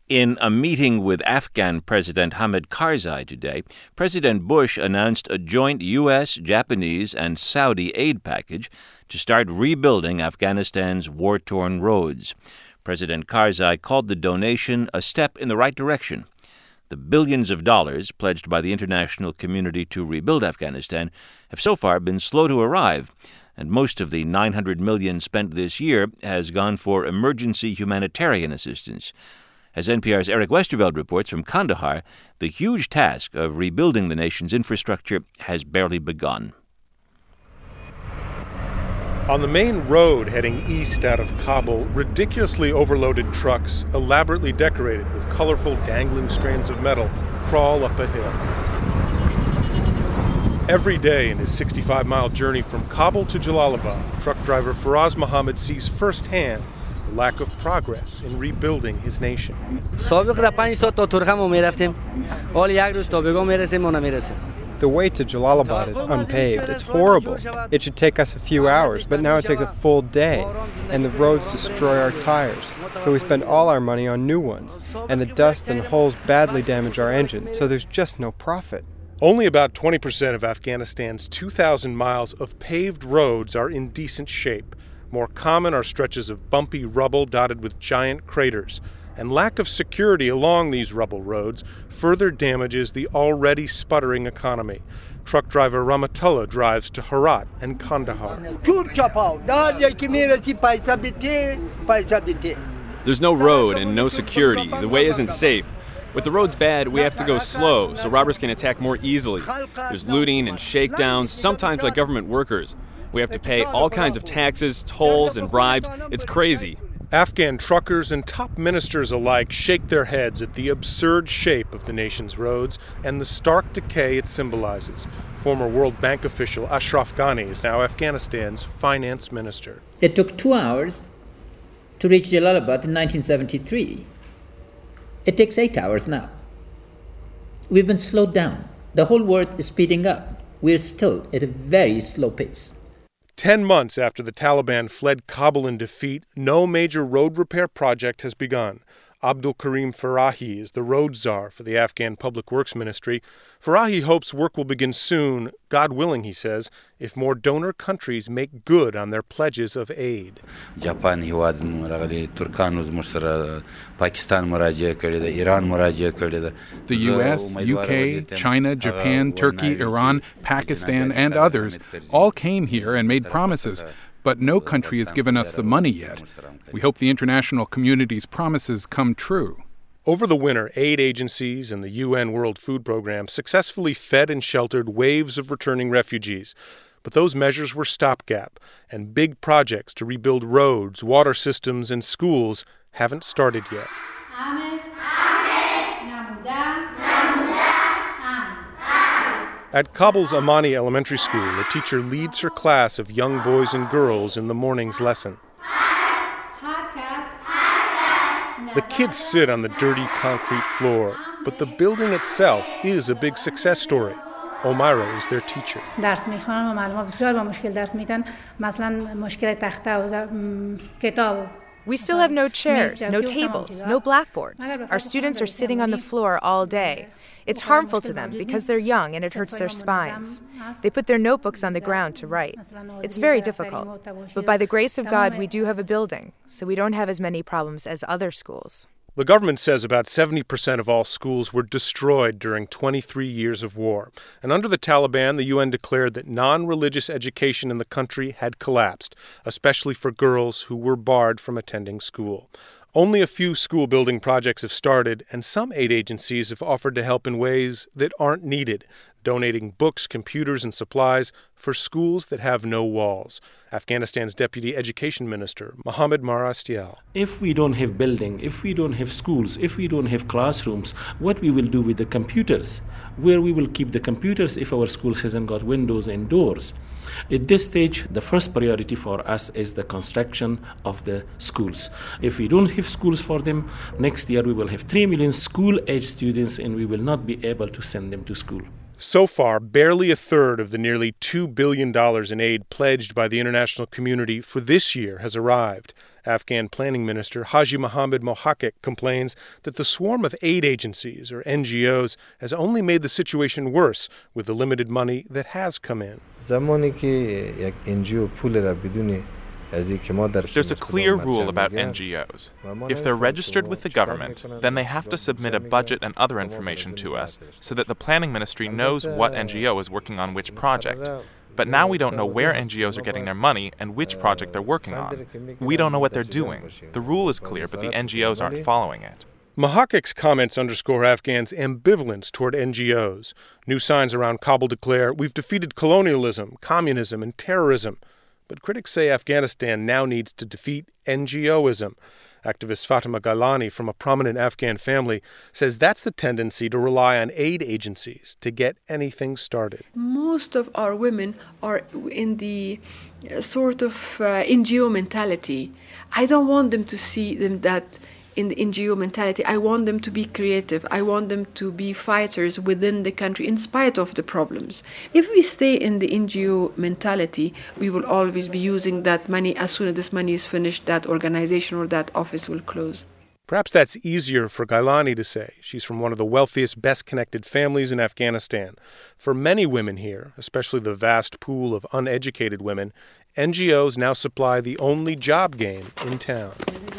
In a meeting with Afghan President Hamid Karzai today, President Bush announced a joint U.S., Japanese, and Saudi aid package to start rebuilding Afghanistan's war-torn roads. President Karzai called the donation a step in the right direction. The billions of dollars pledged by the international community to rebuild Afghanistan have so far been slow to arrive, and most of the $900 million spent this year has gone for emergency humanitarian assistance. As NPR's Eric Westerveld reports from Kandahar, the huge task of rebuilding the nation's infrastructure has barely begun. On the main road heading east out of Kabul, ridiculously overloaded trucks, elaborately decorated with colorful dangling strands of metal, crawl up a hill. Every day in his 65-mile journey from Kabul to Jalalabad, truck driver Faraz Mohammed sees firsthand the lack of progress in rebuilding his nation. The way to Jalalabad is unpaved. It's horrible. It should take us a few hours, but now it takes a full day, and the roads destroy our tires. So we spend all our money on new ones, and the dust and holes badly damage our engine, so there's just no profit. Only about 20% of Afghanistan's 2,000 miles of paved roads are in decent shape. More common are stretches of bumpy rubble dotted with giant craters. And lack of security along these rubble roads further damages the already sputtering economy. Truck driver Ramatullah drives to Herat and Kandahar. There's no road and no security. The way isn't safe. With the roads bad, we have to go slow so robbers can attack more easily. There's looting and shakedowns, sometimes by government workers. We have to pay all kinds of taxes, tolls, and bribes. It's crazy. Afghan truckers and top ministers alike shake their heads at the absurd shape of the nation's roads and the stark decay it symbolizes. Former World Bank official Ashraf Ghani is now Afghanistan's finance minister. It took 2 hours to reach Jalalabad in 1973. It takes 8 hours now. We've been slowed down. The whole world is speeding up. We're still at a very slow pace. 10 months after the Taliban fled Kabul in defeat, no major road repair project has begun. Abdul Karim Farahi is the road czar for the Afghan Public Works Ministry. Farahi hopes work will begin soon, God willing, he says, if more donor countries make good on their pledges of aid. The U.S., U.K., China, Japan, Turkey, Iran, Pakistan, and others all came here and made promises, but no country has given us the money yet. We hope the international community's promises come true. Over the winter, aid agencies and the UN World Food Program successfully fed and sheltered waves of returning refugees. But those measures were stopgap, and big projects to rebuild roads, water systems, and schools haven't started yet. At Kabul's Amani Elementary School, a teacher leads her class of young boys and girls in the morning's lesson. The kids sit on the dirty concrete floor, but the building itself is a big success story. Omaira is their teacher. We still have no chairs, no tables, no blackboards. Our students are sitting on the floor all day. It's harmful to them because they're young and it hurts their spines. They put their notebooks on the ground to write. It's very difficult. But by the grace of God, we do have a building, so we don't have as many problems as other schools. The government says about 70% of all schools were destroyed during 23 years of war. And under the Taliban, the UN declared that non-religious education in the country had collapsed, especially for girls who were barred from attending school. Only a few school building projects have started, and some aid agencies have offered to help in ways that aren't needed, donating books, computers, and supplies for schools that have no walls. Afghanistan's Deputy Education Minister, Mohammad Marastial. If we don't have building, if we don't have schools, if we don't have classrooms, what we will do with the computers? Where we will keep the computers if our school hasn't got windows and doors? At this stage, the first priority for us is the construction of the schools. If we don't have schools for them, next year we will have 3 million school-age students and we will not be able to send them to school. So far, barely a third of the nearly $2 billion in aid pledged by the international community for this year has arrived. Afghan Planning Minister Haji Mohammed Mohaqiq complains that the swarm of aid agencies, or NGOs, has only made the situation worse with the limited money that has come in. There's a clear rule about NGOs. If they're registered with the government, then they have to submit a budget and other information to us so that the planning ministry knows what NGO is working on which project. But now we don't know where NGOs are getting their money and which project they're working on. We don't know what they're doing. The rule is clear, but the NGOs aren't following it. Mohaqiq's comments underscore Afghans' ambivalence toward NGOs. New signs around Kabul declare, "We've defeated colonialism, communism, and terrorism." But critics say Afghanistan now needs to defeat NGOism. Activist Fatima Gailani from a prominent Afghan family says that's the tendency to rely on aid agencies to get anything started. Most of our women are in the sort of NGO mentality. I don't want them to see them that in the NGO mentality. I want them to be creative. I want them to be fighters within the country in spite of the problems. If we stay in the NGO mentality, we will always be using that money. As soon as this money is finished, that organization or that office will close. Perhaps that's easier for Gailani to say. She's from one of the wealthiest, best-connected families in Afghanistan. For many women here, especially the vast pool of uneducated women, NGOs now supply the only job game in town.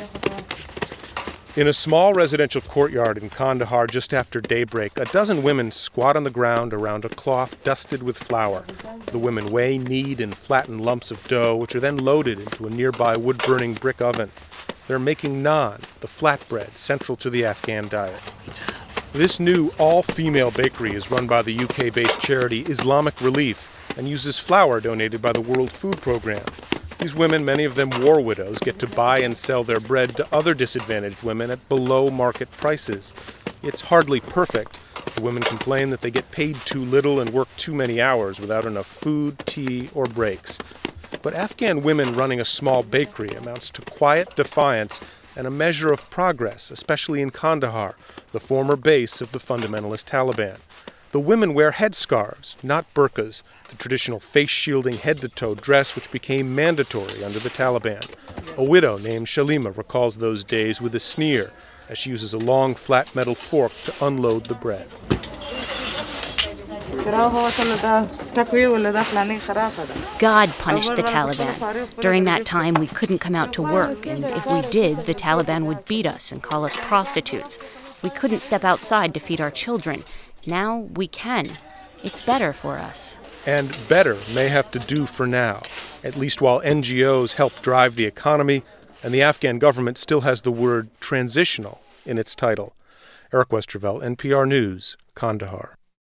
In a small residential courtyard in Kandahar just after daybreak, a dozen women squat on the ground around a cloth dusted with flour. The women weigh, knead, and flatten lumps of dough, which are then loaded into a nearby wood-burning brick oven. They're making naan, the flatbread central to the Afghan diet. This new all-female bakery is run by the UK-based charity Islamic Relief and uses flour donated by the World Food Programme. These women, many of them war widows, get to buy and sell their bread to other disadvantaged women at below-market prices. It's hardly perfect. The women complain that they get paid too little and work too many hours without enough food, tea, or breaks. But Afghan women running a small bakery amounts to quiet defiance and a measure of progress, especially in Kandahar, the former base of the fundamentalist Taliban. The women wear headscarves, not burqas, the traditional face-shielding head-to-toe dress which became mandatory under the Taliban. A widow named Shalima recalls those days with a sneer as she uses a long, flat metal fork to unload the bread. God punished the Taliban. During that time, we couldn't come out to work, and if we did, the Taliban would beat us and call us prostitutes. We couldn't step outside to feed our children. Now we can. It's better for us. And better may have to do for now, at least while NGOs help drive the economy and the Afghan government still has the word transitional in its title. Eric Westervelt, NPR News, Kandahar.